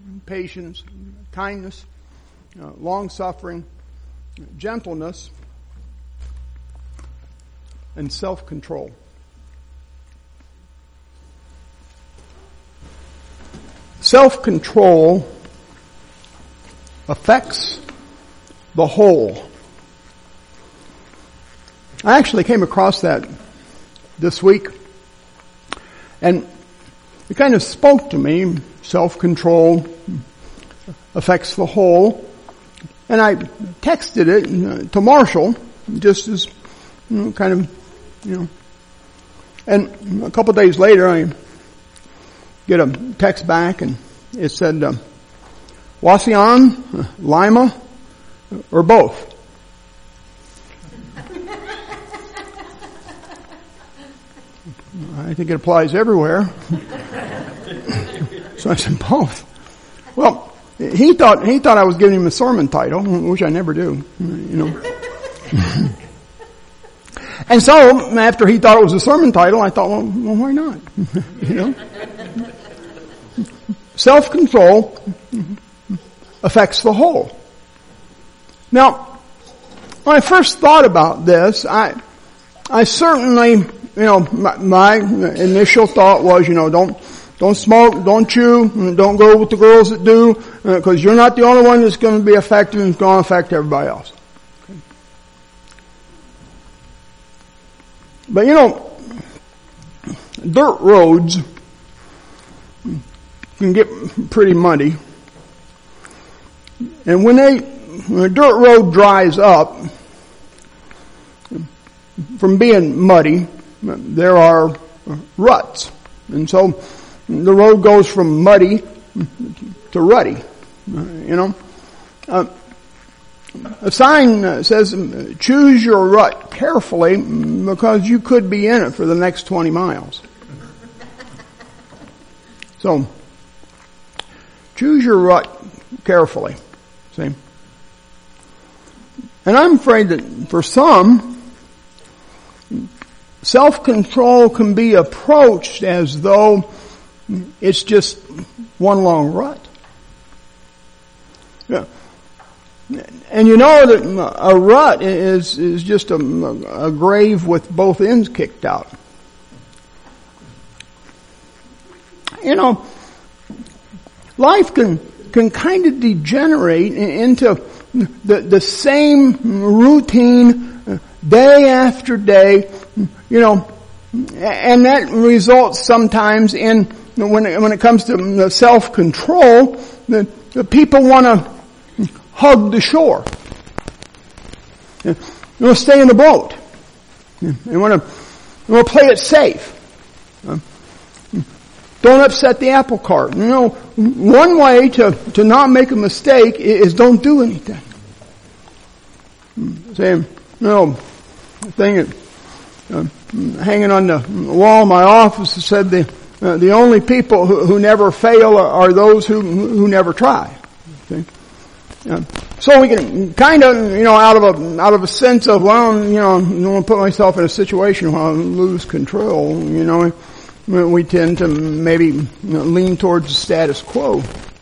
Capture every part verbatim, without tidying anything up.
patience, kindness, uh, long-suffering, gentleness, and self-control. Self-control affects the whole. I actually came across that this week, and it kind of spoke to me. Self-control affects the whole. And I texted it to Marshall, just as, you know, kind of, you know. And a couple of days later, I get a text back, and it said, uh, Wauseon, Lima, or both. I think it applies everywhere. So I said, both. Well, he thought he thought I was giving him a sermon title, which I never do, you know. And so, after he thought it was a sermon title, I thought, well, well why not? You know. Self-control affects the whole. Now, when I first thought about this, I I certainly, you know, my, my initial thought was, you know, don't don't smoke, don't chew, don't go with the girls that do, because uh, you're not the only one that's going to be affected, and it's going to affect everybody else. Okay. But you know, dirt roads can get pretty muddy, and when they when a dirt road dries up from being muddy, there are ruts, and so the road goes from muddy to rutty. You know, uh, a sign says, "Choose your rut carefully, because you could be in it for the next twenty miles." So, choose your rut carefully. See, and I'm afraid that for some, self-control can be approached as though it's just one long rut. Yeah. And you know that a rut is is just a, a grave with both ends kicked out. You know, life can can kind of degenerate into the the same routine day after day, you know, and that results sometimes in, when it, when it comes to self-control, the, the people want to hug the shore. They want to stay in the boat. They want to, they want to play it safe. Don't upset the apple cart. You know, one way to, to not make a mistake is don't do anything. Saying, you know, thing that, uh, hanging on the wall of my office said the uh, the only people who, who never fail are, are those who who never try. Okay? Uh, so we can kind of, you know, out of a out of a sense of, well, you know, I don't want to put myself in a situation where I lose control. You know, we tend to maybe, you know, lean towards the status quo.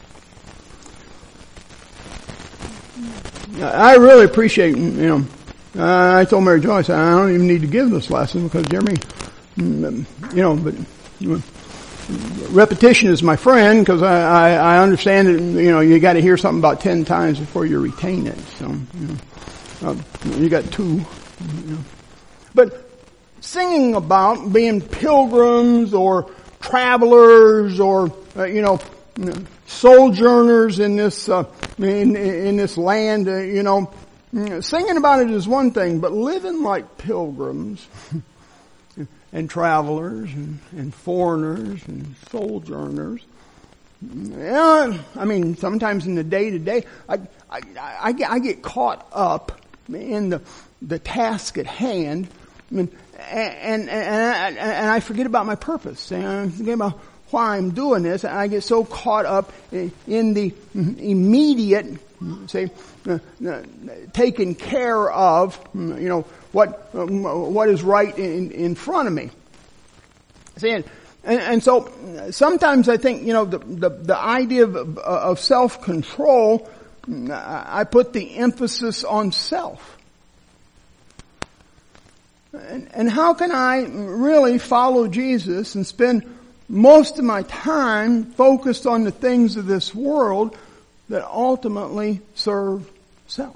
I really appreciate, you know. Uh, I told Mary Joyce, I don't even need to give this lesson because Jeremy, you know, but repetition is my friend, because I, I, I understand that, you know, you got to hear something about ten times before you retain it. So, you know, uh, you got two. You know. But singing about being pilgrims or travelers or, uh, you know, sojourners in this, uh, in, in this land, uh, you know, singing about it is one thing, but living like pilgrims and travelers and, and foreigners and sojourners, yeah, I mean, sometimes in the day to day, I, I, I, I get caught up in the the task at hand, I mean, and and and I, and I forget about my purpose. And I forget about why I'm doing this. And I get so caught up in the immediate, say, uh, uh, taken care of, you know, what um, what is right in, in front of me. Saying, And, and so sometimes I think, you know, the, the, the idea of, of self-control, I put the emphasis on self. And, and how can I really follow Jesus and spend most of my time focused on the things of this world that ultimately serve self?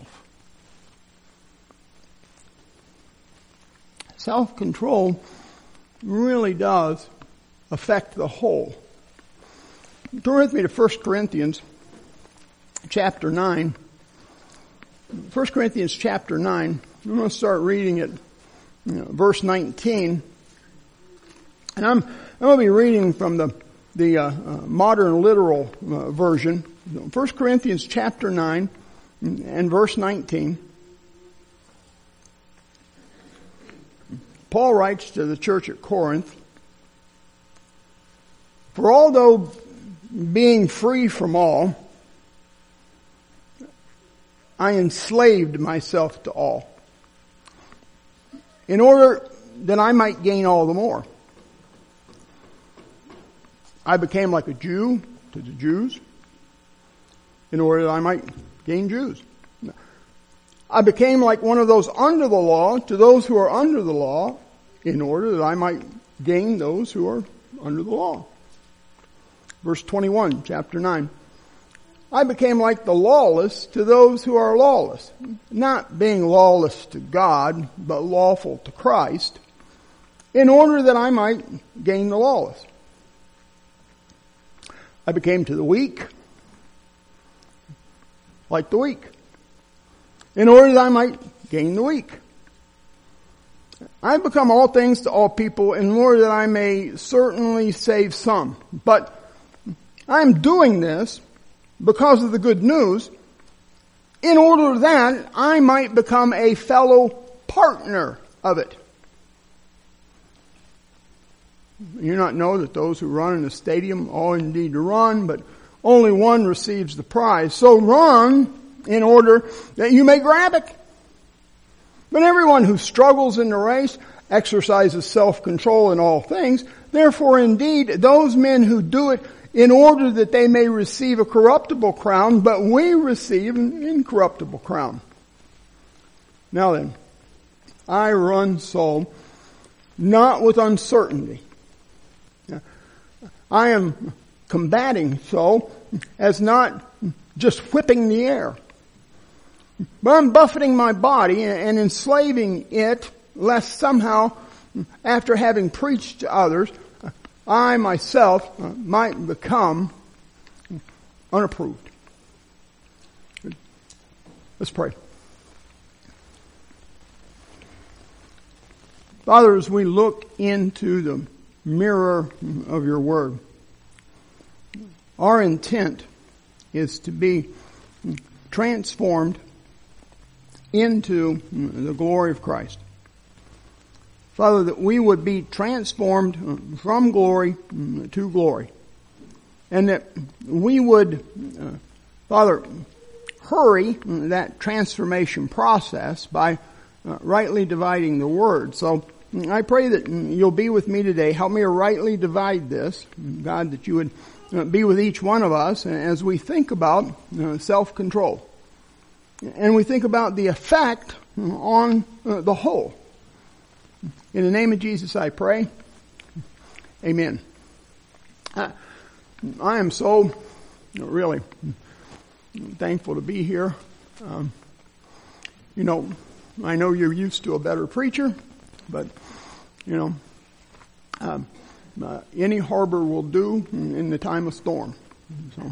Self-control really does affect the whole. Turn with me to First Corinthians chapter nine. First Corinthians chapter nine. I'm going to start reading it, you know, verse nineteen. And I'm, I'm going to be reading from the, the uh, uh, modern literal uh, version. First Corinthians chapter nine and verse nineteen. Paul writes to the church at Corinth, "For although being free from all, I enslaved myself to all, in order that I might gain all the more. I became like a Jew to the Jews, in order that I might gain Jews. I became like one of those under the law to those who are under the law, in order that I might gain those who are under the law." Verse twenty-one, chapter nine. "I became like the lawless to those who are lawless, not being lawless to God, but lawful to Christ, in order that I might gain the lawless. I became to the weak like the weak, in order that I might gain the weak. I have become all things to all people in order that I may certainly save some. But I am doing this because of the good news, in order that I might become a fellow partner of it." You not know that those who run in a stadium all indeed to run, but only one receives the prize. So run in order that you may grab it. But everyone who struggles in the race exercises self-control in all things. Therefore, indeed, those men who do it in order that they may receive a corruptible crown, but we receive an incorruptible crown. Now then, I run so, not with uncertainty. I am combating so as not just whipping the air, but I'm buffeting my body and enslaving it, lest somehow, after having preached to others, I myself might become unapproved. Let's pray. Father, as we look into the mirror of your word, our intent is to be transformed into the glory of Christ. Father, that we would be transformed from glory to glory. And that we would, uh, Father, hurry that transformation process by uh, rightly dividing the word. So I pray that you'll be with me today. Help me to rightly divide this. God, that you would uh, be with each one of us as we think about uh, self-control. And we think about the effect on uh, the whole. In the name of Jesus I pray. Amen. I, I am so really thankful to be here. Um, you know, I know you're used to a better preacher, but, you know, um, uh, any harbor will do in the time of storm. So.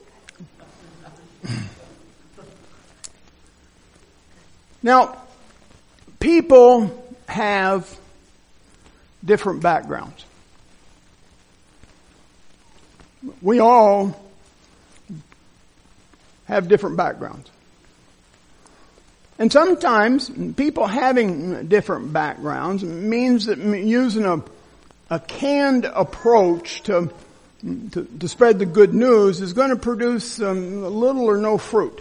Now, people have different backgrounds. We all have different backgrounds. And sometimes people having different backgrounds means that using a, a canned approach to, to, to spread the good news is going to produce um, little or no fruit.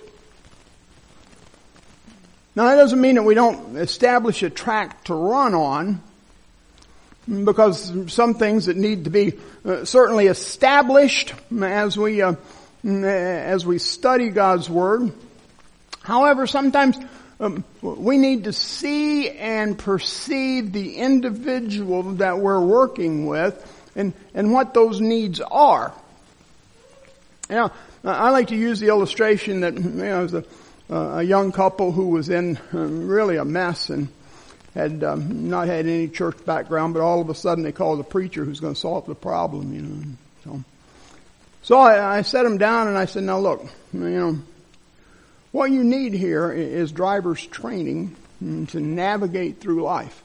Now, that doesn't mean that we don't establish a track to run on, because some things that need to be uh, certainly established as we uh, as we study God's Word. However, sometimes um, we need to see and perceive the individual that we're working with and, and what those needs are. You know, I like to use the illustration that, you know, there was a, a young couple who was in um, really a mess and had um, not had any church background, but all of a sudden they called a preacher who's going to solve the problem, you know. So, so I, I set them down and I said, now look, you know, what you need here is driver's training to navigate through life.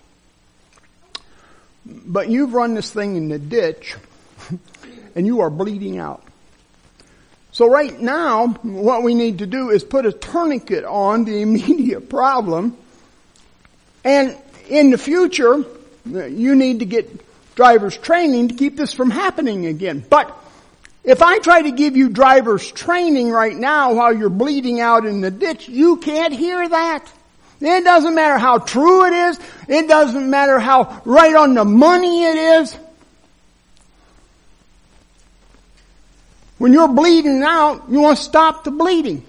But you've run this thing in the ditch and you are bleeding out. So right now, what we need to do is put a tourniquet on the immediate problem. And in the future, you need to get driver's training to keep this from happening again. But if I try to give you driver's training right now while you're bleeding out in the ditch, you can't hear that. It doesn't matter how true it is. It doesn't matter how right on the money it is. When you're bleeding out, you want to stop the bleeding.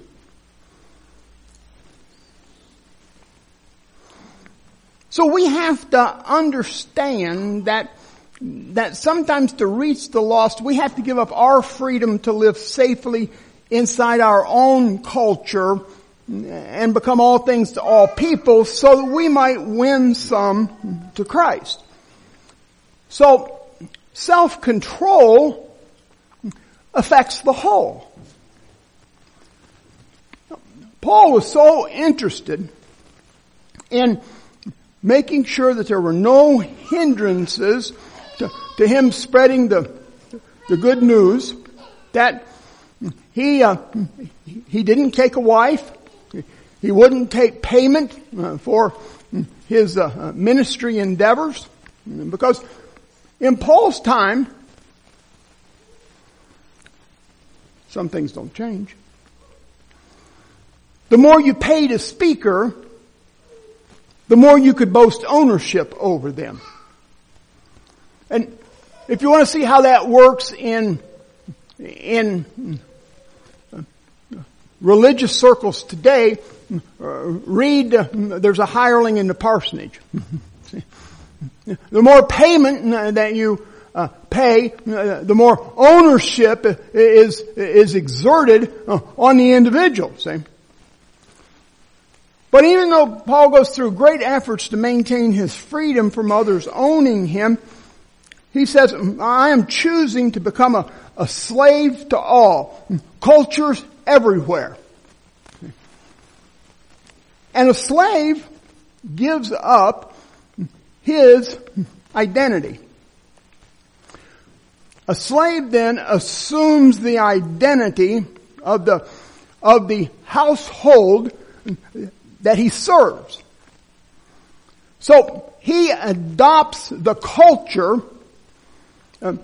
So we have to understand that that sometimes to reach the lost, we have to give up our freedom to live safely inside our own culture and become all things to all people so that we might win some to Christ. So self-control affects the whole. Paul was so interested in making sure that there were no hindrances to, to him spreading the the good news, that he uh, he didn't take a wife. He wouldn't take payment uh, for his uh, ministry endeavors, because in Paul's time, some things don't change. The more you paid a speaker, the more you could boast ownership over them. And if you want to see how that works in in religious circles today, uh, read, uh, there's a hireling in the parsonage. The more payment that you uh, pay, uh, the more ownership is is exerted uh, on the individual. See? But even though Paul goes through great efforts to maintain his freedom from others owning him, he says, I am choosing to become a, a slave to all, cultures everywhere. And a slave gives up his identity. A slave then assumes the identity of the, of the household that he serves. So he adopts the culture um,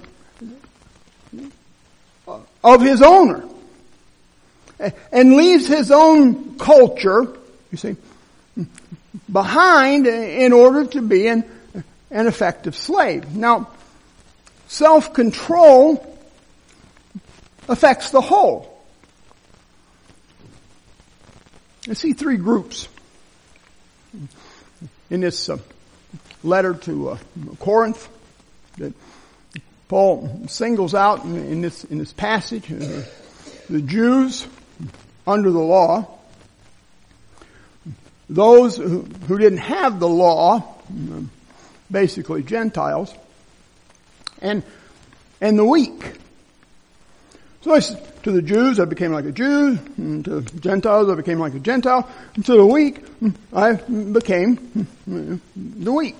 of his owner and leaves his own culture, you see, behind in order to be an, an effective slave. Now, self-control affects the whole. I see three groups in this uh, letter to uh, Corinth that Paul singles out in, in this in this passage. Uh, the Jews under the law, those who, who didn't have the law, basically Gentiles, and and the weak. So it's, to the Jews, I became like a Jew, and to Gentiles, I became like a Gentile, and to the weak, I became the weak.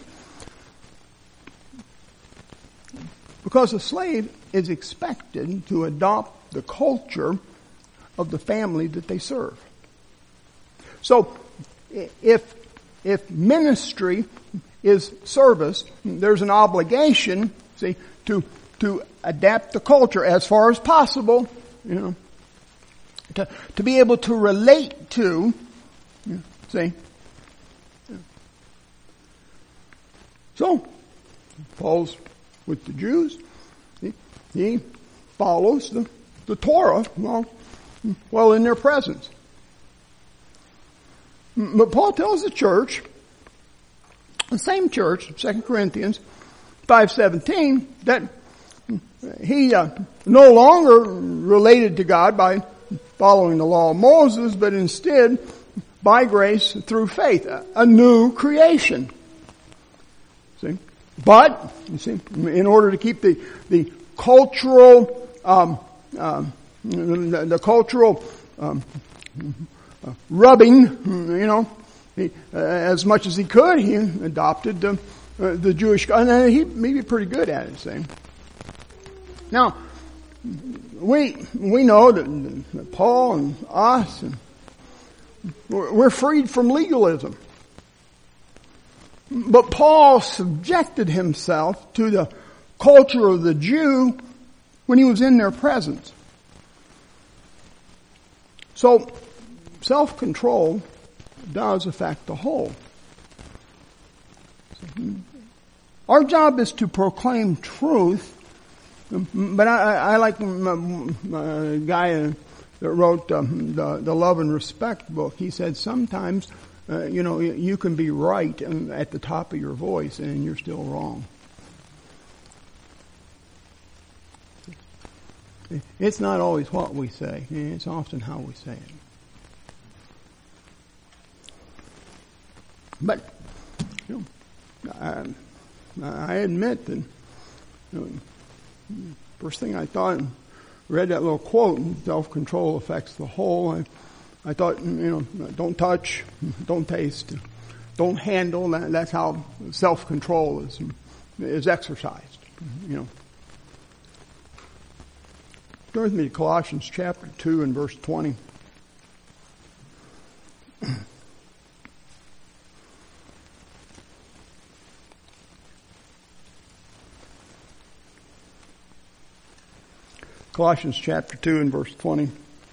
Because a slave is expected to adopt the culture of the family that they serve. So, if if ministry is service, there's an obligation, see, to to adapt the culture as far as possible, you know, to, to be able to relate to, you know, see. So, Paul's with the Jews. He, he follows the, the Torah, well, well, in their presence. But Paul tells the church, the same church, Second Corinthians five seventeen, that he uh, no longer related to God by following the law of Moses, but instead by grace through faith, a, a new creation. See? But, you see, in order to keep the, the cultural, um, um, the, the cultural um, uh, rubbing, you know, he, uh, as much as he could, he adopted the, uh, the Jewish, and he may be pretty good at it, see. Now, we we know that, that Paul and us, and we're freed from legalism. But Paul subjected himself to the culture of the Jew when he was in their presence. So, self-control does affect the whole. Our job is to proclaim truth, but I, I like a guy that wrote um, the, the Love and Respect book. He said sometimes, uh, you know, you can be right at the top of your voice and you're still wrong. It's not always what we say. It's often how we say it. But, you know, I, I admit that, you know, first thing I thought, read that little quote, self-control affects the whole. I, I thought, you know, don't touch, don't taste, don't handle. That, that's how self-control is, is exercised, you know. Turn with me to Colossians chapter two and verse twenty. Colossians chapter two and verse twenty.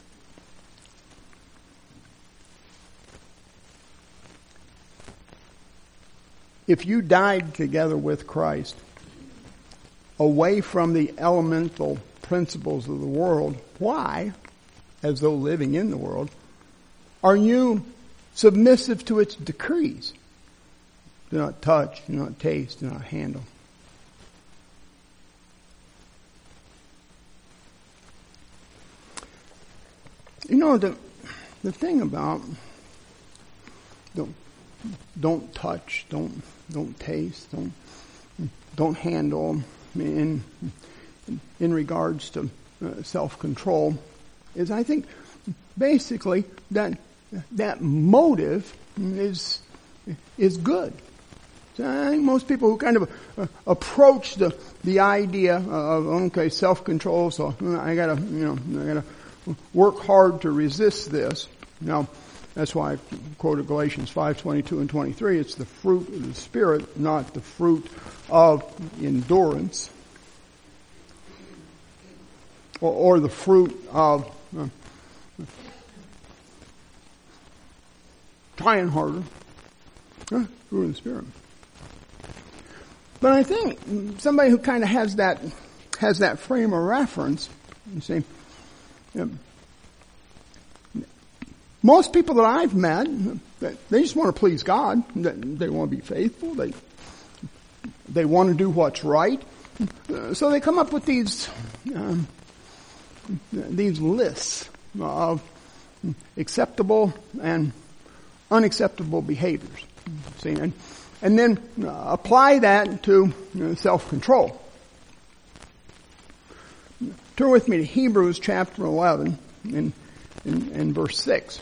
If you died together with Christ, away from the elemental principles of the world, why, as though living in the world, are you submissive to its decrees? Do not touch, do not taste, do not handle. You know, the the thing about don't don't touch, don't don't taste, don't don't handle in in regards to uh, self-control is, I think, basically that that motive is is good. So I think most people who kind of uh, approach the the idea of, okay, self-control, so I gotta, you know, I gotta work hard to resist this. Now, that's why I quoted Galatians five twenty-two and twenty-three. It's the fruit of the Spirit, not the fruit of endurance, or, or the fruit of uh, trying harder. Uh, fruit of the Spirit. But I think somebody who kind of has that has that frame of reference, you see. Yeah. Most people that I've met, they just want to please God. They want to be faithful. They they want to do what's right. So they come up with these um, these lists of acceptable and unacceptable behaviors. See, and and then apply that to, you know, self-control. Turn with me to Hebrews chapter eleven and, and, and verse six.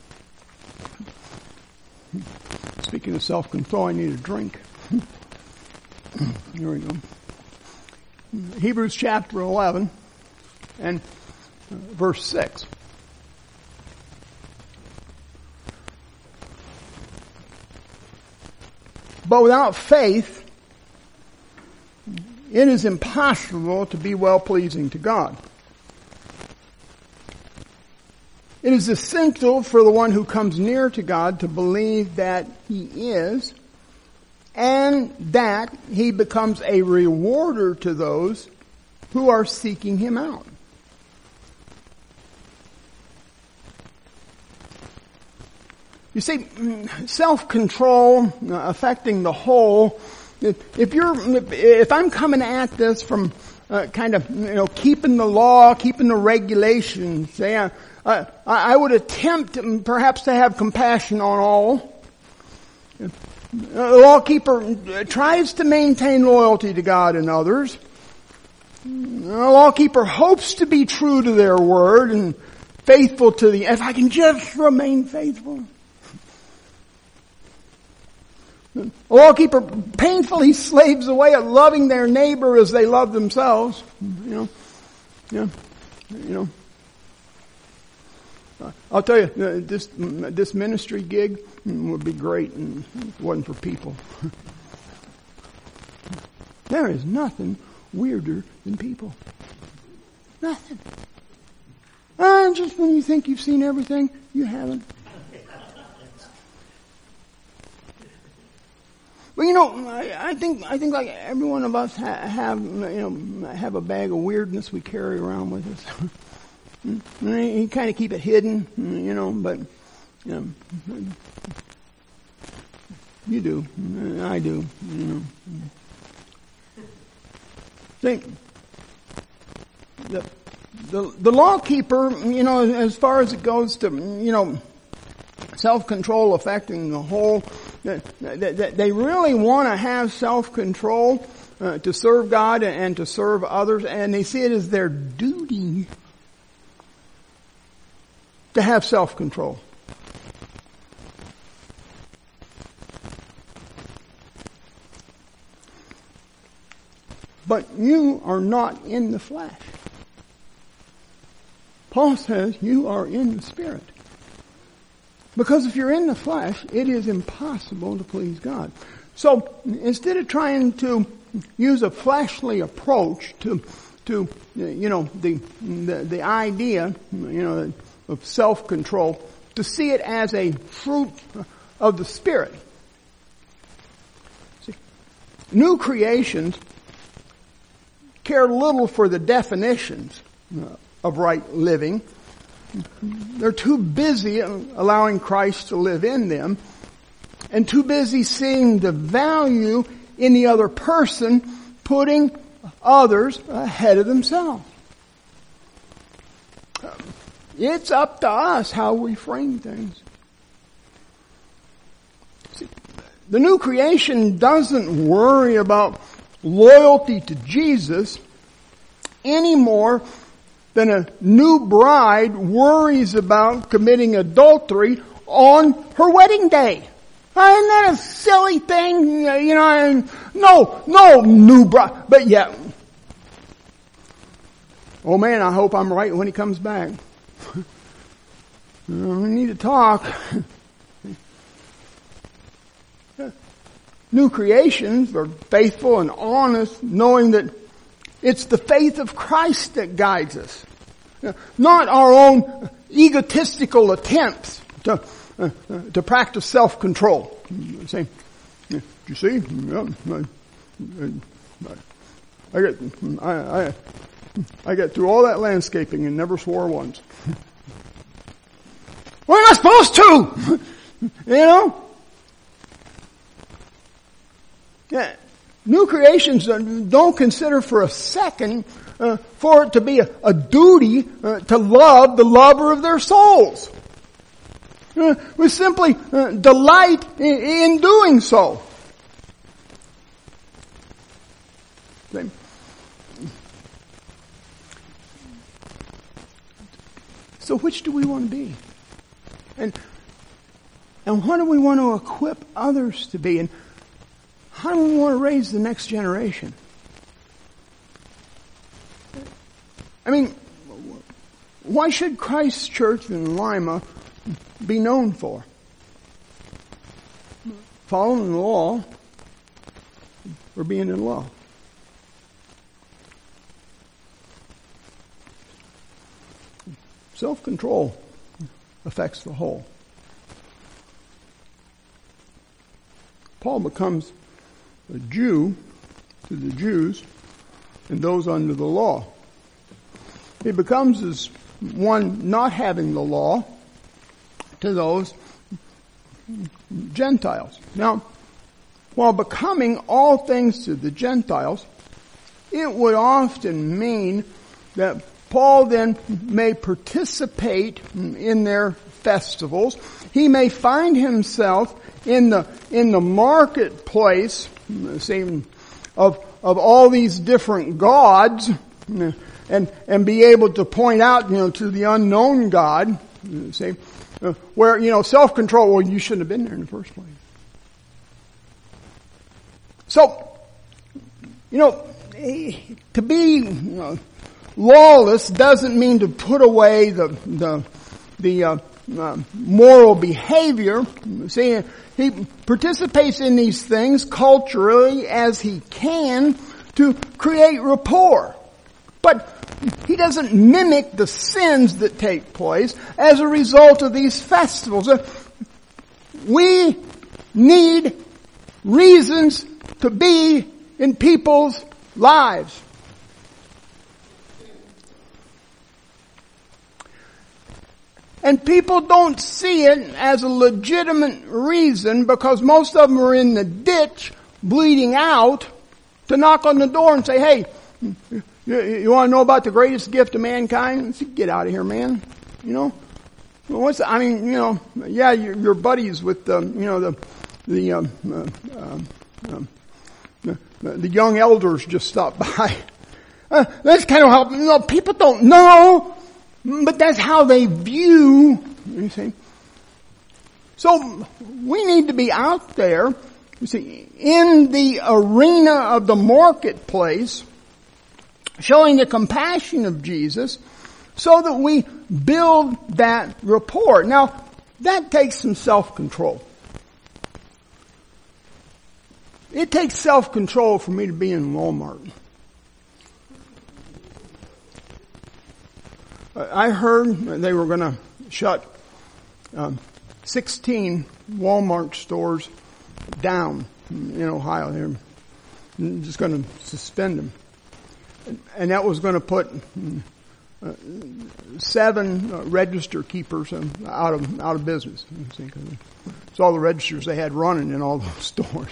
Speaking of self-control, I need a drink. Here we go. Hebrews chapter eleven and verse six. But without faith, it is impossible to be well-pleasing to God. It is essential for the one who comes near to God to believe that He is, and that he becomes a rewarder to those who are seeking him out. You see, self-control affecting the whole. If you're, if I'm coming at this from uh, kind of, you know, keeping the law, keeping the regulations, say, uh, I, I would attempt perhaps to have compassion on all. The lawkeeper tries to maintain loyalty to God and others. The lawkeeper hopes to be true to their word and faithful to the, if I can just remain faithful. The lawkeeper painfully slaves away at loving their neighbor as they love themselves. You know, yeah, you know. I'll tell you, this this ministry gig would be great and it wasn't for people. There is nothing weirder than people. Nothing. And just when you think you've seen everything, you haven't. Well, you know, I, I think I think like every one of us ha- have you know have a bag of weirdness we carry around with us. You kind of keep it hidden, you know, but you know, you do, I do, you know. Think the the the lawkeeper, you know, as far as it goes to you know self-control affecting the whole. They really want to have self-control uh, to serve God and to serve others, and they see it as their duty to have self-control. But you are not in the flesh. Paul says you are in the Spirit. Because if you're in the flesh, it is impossible to please God. So instead of trying to use a fleshly approach to, to you know, the the, the idea, you know, of self-control, to see it as a fruit of the Spirit. See, new creations care little for the definitions of right living. They're too busy allowing Christ to live in them and too busy seeing the value in the other person, putting others ahead of themselves. It's up to us how we frame things. See, the new creation doesn't worry about loyalty to Jesus any more than a new bride worries about committing adultery on her wedding day. Isn't that a silly thing? You know, no, no new bride. But yeah. Oh man, I hope I'm right when he comes back. We need to talk. New creations are faithful and honest, knowing that it's the faith of Christ that guides us, not our own egotistical attempts to uh, uh, to practice self-control. See, you see, yeah, I, I get I, I I get through all that landscaping and never swore once. We're not supposed to, you know. Yeah. New creations don't consider for a second uh, for it to be a, a duty uh, to love the lover of their souls. Uh, we simply uh, delight in, in doing so. Okay. So which do we want to be? And and what do we want to equip others to be? And how do we want to raise the next generation? I mean, why should Christ's Church in Lima be known for? Following the law or being in love? Self-control affects the whole. Paul becomes a Jew to the Jews and those under the law. He becomes as one not having the law to those Gentiles. Now, while becoming all things to the Gentiles, it would often mean that Paul then may participate in their festivals. He may find himself in the in the marketplace, see, of of all these different gods, and and be able to point out, you know, to the unknown God, see, where, you know, self-control. Well, you shouldn't have been there in the first place. So, you know, to be, you know, lawless doesn't mean to put away the the the uh, uh, moral behavior. See, he participates in these things culturally as he can to create rapport, but he doesn't mimic the sins that take place as a result of these festivals. We need reasons to be in people's lives. And people don't see it as a legitimate reason, because most of them are in the ditch bleeding out, to knock on the door and say, hey, you, you want to know about the greatest gift of mankind? Say, get out of here, man. You know? What's the, I mean, you know, yeah, your, your buddies with the, you know, the, the, um, uh, uh, um, the, the young elders just stopped by. Uh, that's kind of how, you know, people don't know, but that's how they view, you see. So we need to be out there, you see, in the arena of the marketplace, showing the compassion of Jesus, so that we build that rapport. Now, that takes some self-control. It takes self-control for me to be in Walmart. I heard they were going to shut um, sixteen Walmart stores down in Ohio. They're just going to suspend them. And that was going to put uh, seven uh, register keepers um, out of out of business. It's all the registers they had running in all those stores.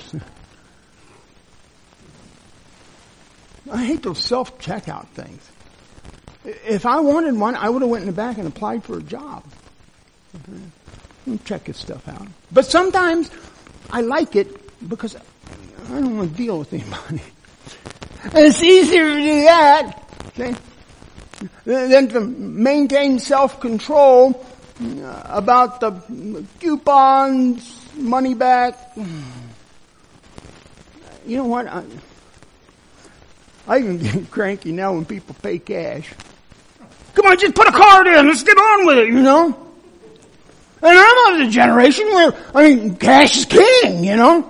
I hate those self-checkout things. If I wanted one, I would have went in the back and applied for a job. Okay. Check this stuff out. But sometimes I like it because I don't want to deal with anybody. And it's easier to do that, okay, than to maintain self-control about the coupons, money back. You know what? I, I even get cranky now when people pay cash. Come on, just put a card in. Let's get on with it, you know. And I'm of the generation where, I mean, cash is king, you know.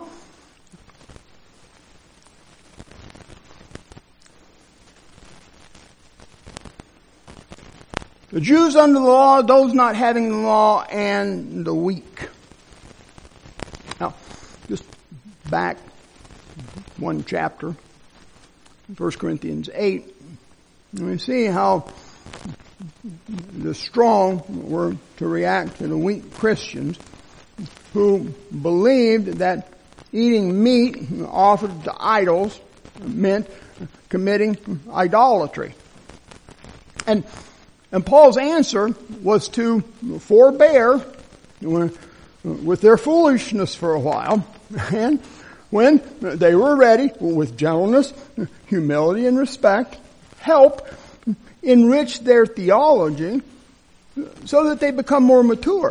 The Jews under the law, those not having the law, and the weak. Now, just back one chapter, First Corinthians eight, and we see how the strong were to react to the weak Christians who believed that eating meat offered to idols meant committing idolatry. And and Paul's answer was to forbear with their foolishness for a while, and when they were ready, with gentleness, humility, and respect, help enrich their theology so that they become more mature.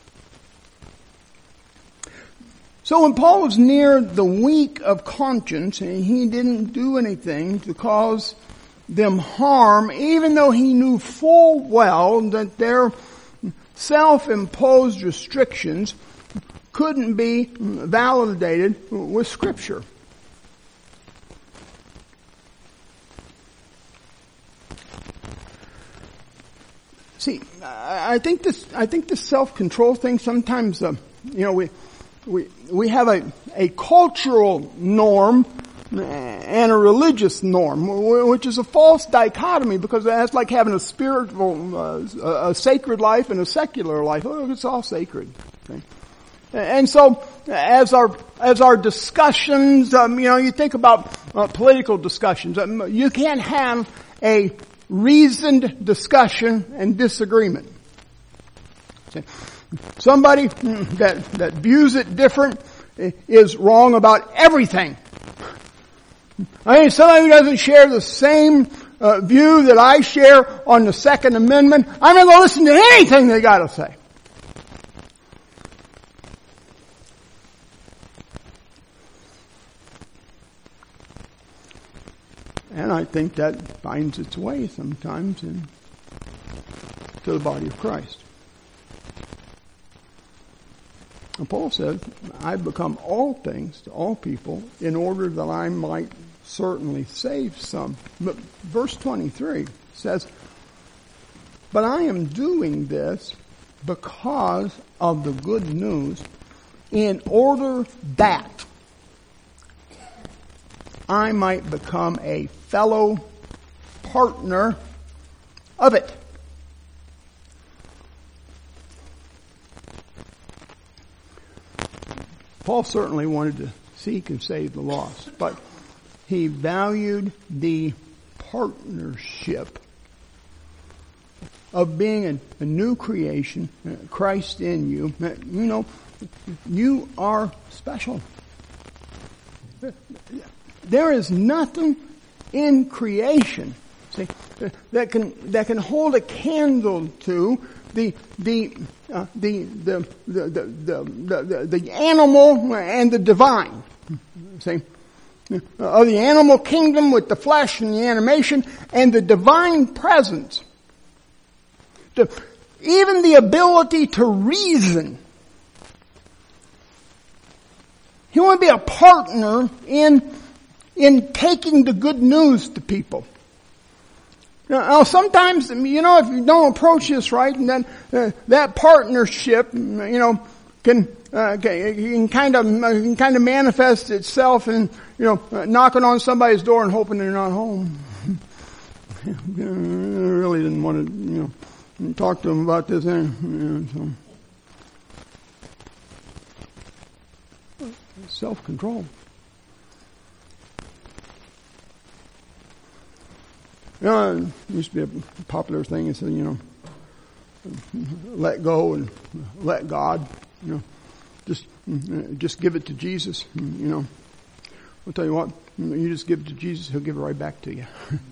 So when Paul was near the weak of conscience, and he didn't do anything to cause them harm, even though he knew full well that their self-imposed restrictions couldn't be validated with Scripture. See, I think this, I think this self-control thing sometimes, uh, you know, we, we, we have a, a cultural norm and a religious norm, which is a false dichotomy because that's like having a spiritual, uh, a sacred life and a secular life. Oh, it's all sacred. Okay? And so, as our as our discussions, um, you know, you think about uh, political discussions. Um, you can't have a reasoned discussion and disagreement. Okay? Somebody that that views it different is wrong about everything. I mean, somebody who doesn't share the same uh, view that I share on the Second Amendment, I'm not going to listen to anything they got to say. And I think that finds its way sometimes in to the body of Christ. And Paul says, I've become all things to all people in order that I might certainly save some. But verse twenty-three says, but I am doing this because of the good news in order that I might become a fellow partner of it. Paul certainly wanted to seek and save the lost, but he valued the partnership of being a, a new creation, uh, Christ in you. Uh, you know, you are special. There is nothing in creation, see, that can that can hold a candle to the the uh, the, the, the, the the the the animal and the divine. See, of the animal kingdom with the flesh and the animation, and the divine presence. The, even the ability to reason. He want to be a partner in in taking the good news to people. Now, sometimes, you know, if you don't approach this right, and then uh, that partnership, you know, can uh, can kind of can kind of manifest itself in, you know, uh, knocking on somebody's door and hoping they're not home. I really didn't want to, you know, talk to them about this. You know, so. Self-control. You know, it used to be a popular thing. It said, you know, let go and let God. You know, just just give it to Jesus. You know, I'll tell you what. You just give it to Jesus, He'll give it right back to you.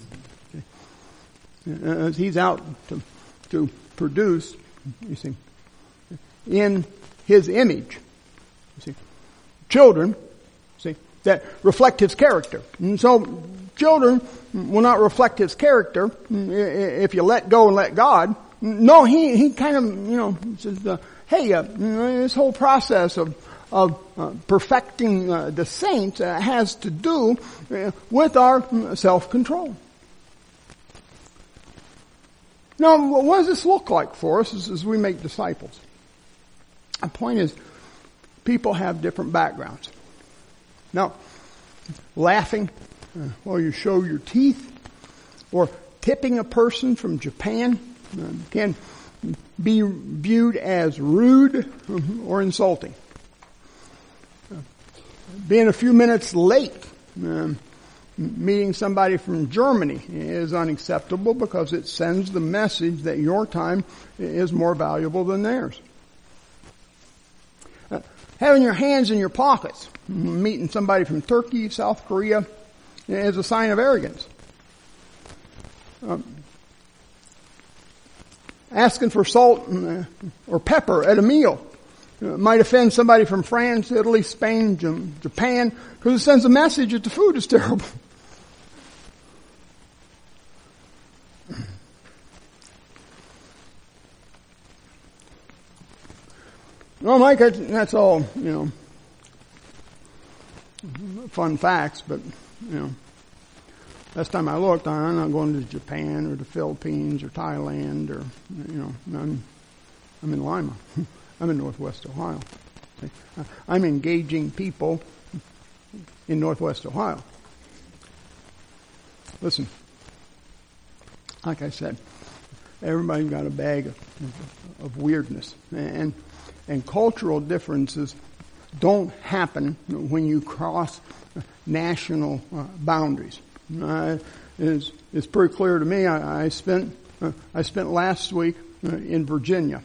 Okay. As He's out to to produce, you see, in His image. You see, children, see, that reflect His character, and so. Children will not reflect His character if you let go and let God. No, He he kind of, you know, says, uh, hey, uh, this whole process of of uh, perfecting uh, the saints uh, has to do uh, with our self-control. Now, what does this look like for us as, as we make disciples? The point is, people have different backgrounds. Now, laughing Uh, or you show your teeth, or tipping a person from Japan uh, can be viewed as rude or insulting. Uh, being a few minutes late, um, meeting somebody from Germany is unacceptable because it sends the message that your time is more valuable than theirs. Uh, having your hands in your pockets, meeting somebody from Turkey, South Korea, is a sign of arrogance. Um, asking for salt or pepper at a meal uh, might offend somebody from France, Italy, Spain, Japan, because it sends a message that the food is terrible. Well, Mike, that's all, you know, fun facts, but you know, last time I looked, I'm not going to Japan or the Philippines or Thailand or, you know, I'm, I'm in Lima. I'm in Northwest Ohio. I'm engaging people in Northwest Ohio. Listen, like I said, everybody's got a bag of, of weirdness. And, and cultural differences don't happen when you cross national uh, boundaries. Uh, it's, it's pretty clear to me. I, I spent uh, I spent last week uh, in Virginia.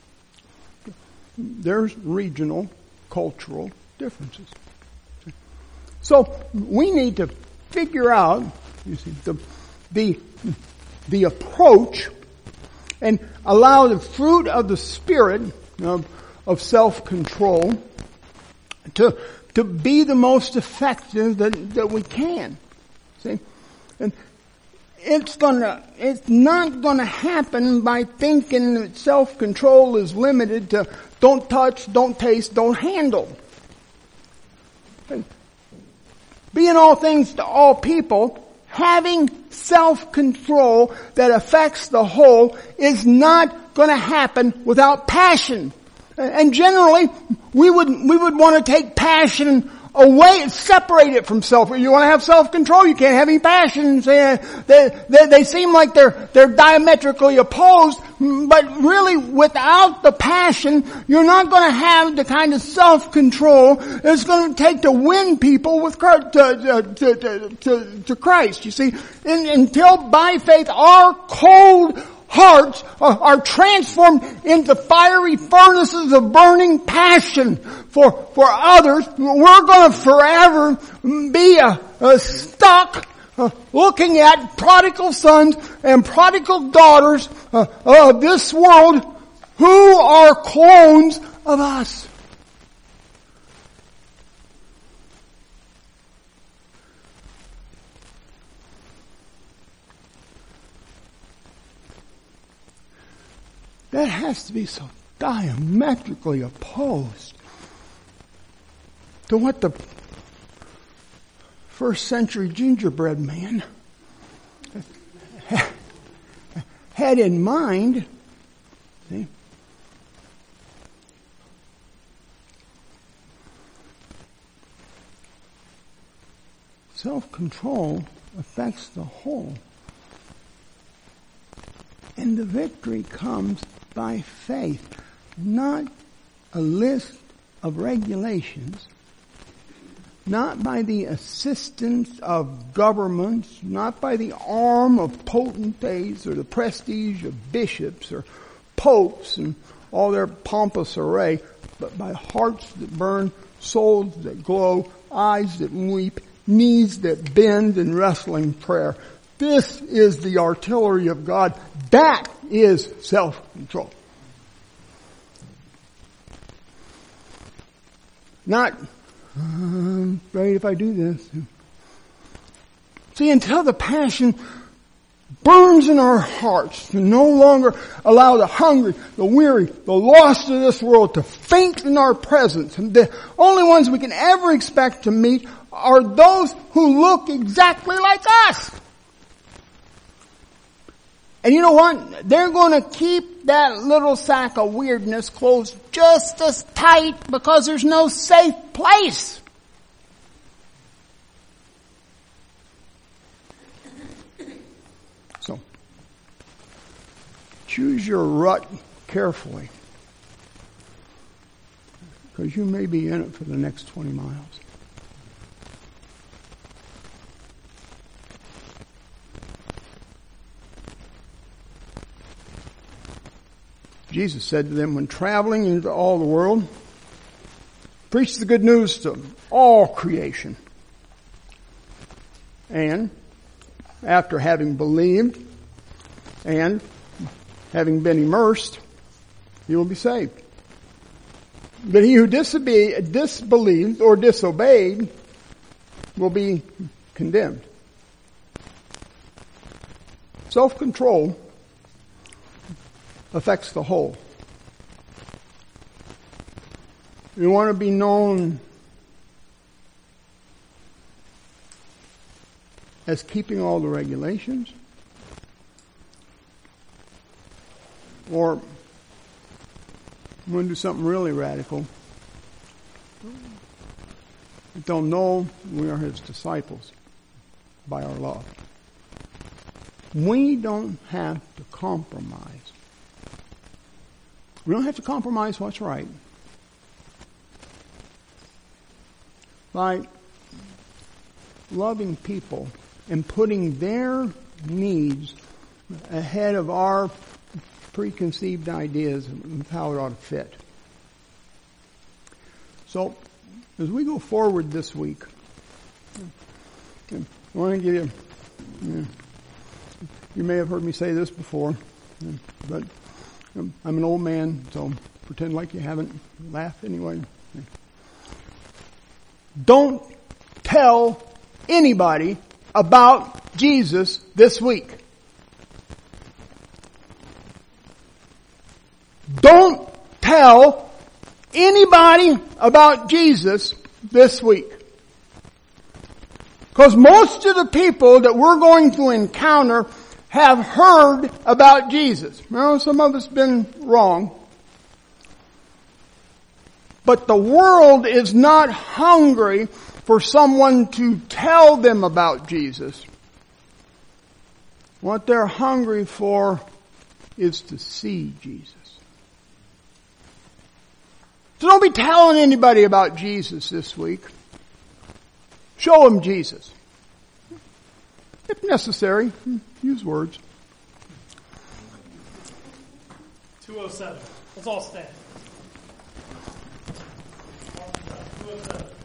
There's regional cultural differences. So we need to figure out, you see, the the the approach and allow the fruit of the Spirit of, of self-control to to be the most effective that, that we can. See? And it's gonna it's not gonna happen by thinking that self-control is limited to don't touch, don't taste, don't handle. And being all things to all people, having self-control that affects the whole is not going to happen without passion. And generally, we would we would want to take passion away and separate it from self. You want to have self-control, you can't have any passion. They, they, they seem like they're they're diametrically opposed, but really, without the passion, you're not going to have the kind of self-control it's going to take to win people with to to to, to, to Christ. You see, in, until by faith our cold hearts are, are transformed into fiery furnaces of burning passion for for others, we're going to forever be uh, uh, stuck uh, looking at prodigal sons and prodigal daughters uh, of this world who are clones of us. That has to be so diametrically opposed to what the first century gingerbread man had in mind. See? Self-control affects the whole. And the victory comes by faith, not a list of regulations, not by the assistance of governments, not by the arm of potentates or the prestige of bishops or popes and all their pompous array, but by hearts that burn, souls that glow, eyes that weep, knees that bend in wrestling prayer. This is the artillery of God. That is self-control. Not, I'm afraid if I do this. See, until the passion burns in our hearts to no longer allow the hungry, the weary, the lost of this world to faint in our presence. And the only ones we can ever expect to meet are those who look exactly like us. And you know what? They're going to keep that little sack of weirdness closed just as tight because there's no safe place. So, choose your rut carefully, because you may be in it for the next twenty miles. Jesus said to them, when traveling into all the world, preach the good news to all creation. And after having believed and having been immersed, you will be saved. But he who disobe- disbelieved or disobeyed will be condemned. Self-control affects the whole. You want to be known as keeping all the regulations? Or you want to do something really radical? They'll know we are His disciples by our love. We don't have to compromise. We don't have to compromise what's right. By loving people and putting their needs ahead of our preconceived ideas of how it ought to fit. So, as we go forward this week, I want to give you, you know, you may have heard me say this before, but I'm an old man, so pretend like you haven't. Laugh anyway. Don't tell anybody about Jesus this week. Don't tell anybody about Jesus this week. Because most of the people that we're going to encounter have heard about Jesus. Well, some of us have been wrong. But the world is not hungry for someone to tell them about Jesus. What they're hungry for is to see Jesus. So don't be telling anybody about Jesus this week. Show them Jesus. If necessary, use words. two oh seven. Let's all stand. two oh seven.